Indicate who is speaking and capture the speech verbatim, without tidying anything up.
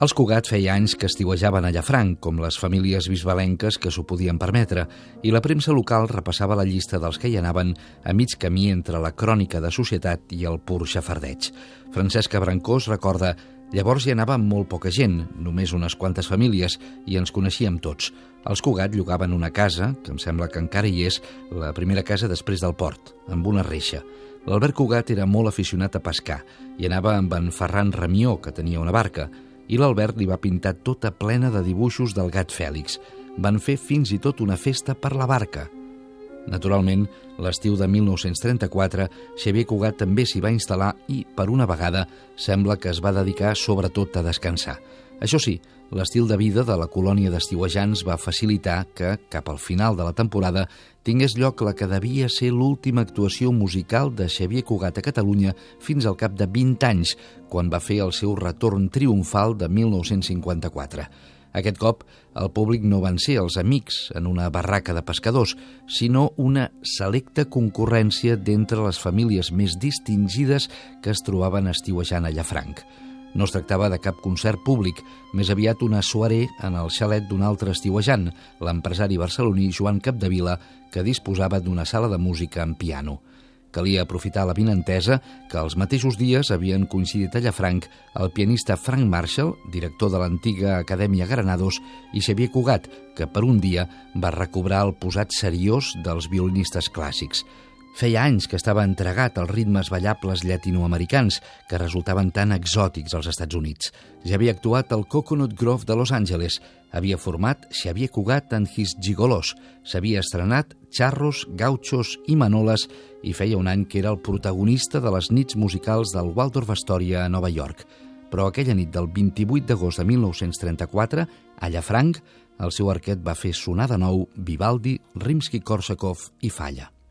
Speaker 1: Els Cugat feia anys que estiuejaven a Llafranc, com les famílies bisbalenques que s'ho podien permetre, i la premsa local repassava la llista dels que hi anaven a mig camí entre la crònica de societat i el pur xafardeig. Francesca Brancós recorda: llavors hi anava molt poca gent, només unes quantes famílies, i ens coneixíem tots. Els Cugat llogaven una casa, que em sembla que encara hi és, la primera casa després del port, amb una reixa. L'Albert Cugat era molt aficionat a pescar i anava amb en Ferran Ramió, que tenia una barca, i l'Albert li va pintar tota plena de dibuixos del gat Fèlix. Van fer fins i tot una festa per la barca. Naturalment, l'estiu de mil nou-cents trenta-quatre, Xavier Cugat també s'hi va instal·lar i, per una vegada, sembla que es va dedicar sobretot a descansar. Això sí, l'estil de vida de la colònia d'estiuejants va facilitar que, cap al final de la temporada, tingués lloc la que devia ser l'última actuació musical de Xavier Cugat a Catalunya fins al cap de vint anys, quan va fer el seu retorn triomfal de mil nou-cents cinquanta-quatre. Aquest cop, el públic no van ser els amics en una barraca de pescadors, sinó una selecta concurrència d'entre les famílies més distingides que es trobaven estiuejant a Llafranc. No es tractava de cap concert públic, més aviat una soirée en el xalet d'un altre estiuejant, l'empresari barceloní Joan Capdevila, que disposava d'una sala de música amb piano. Calia aprofitar la vinentesa que els mateixos dies havien coincidit a Llafranc el pianista Frank Marshall, director de l'antiga Acadèmia Granados, i Xavier Cugat, que per un dia va recobrar el posat seriós dels violinistes clàssics. Feia anys que estava entregat als ritmes ballables llatinoamericans, que resultaven tan exòtics als Estats Units. Ja havia actuat al Coconut Grove de Los Angeles, havia format Xavier Cugat and His Gigolos, s'havia estrenat Charros, Gauchos i Manoles i feia un any que era el protagonista de les nits musicals del Waldorf Astoria a Nova York. Però aquella nit del vint-i-vuit d'agost de mil nou-cents trenta-quatre, a Llafranc, el seu arquet va fer sonar de nou Vivaldi, Rimsky-Korsakov i Falla.